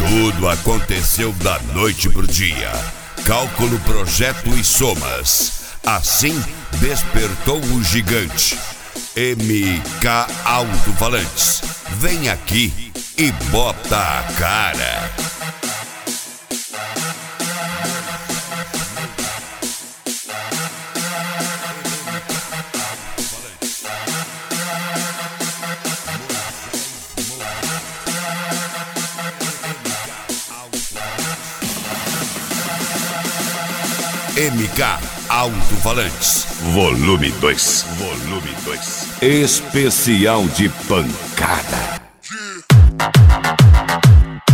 Tudo aconteceu da noite pro dia. Cálculo, projeto e somas. Assim despertou o gigante. MK Alto-Falantes. Vem aqui e bota a cara. MK Alto-Falantes. Volume 2. Especial de pancada.